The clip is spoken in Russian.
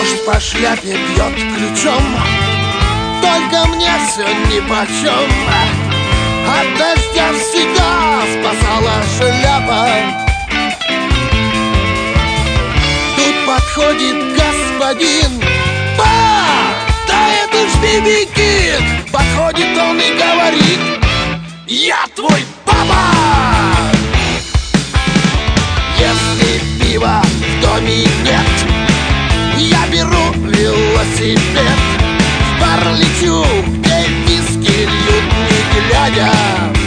Дождь по шляпе бьет ключом, только мне все нипочем. От дождя всегда спасала шляпа. Тут подходит господин: «Па, да это ж Би-Би Кинг!» Подходит он и говорит: «Я твой папа!» Если пива в доме нет, я беру велосипед. В бар лечу, где виски льют не глядя.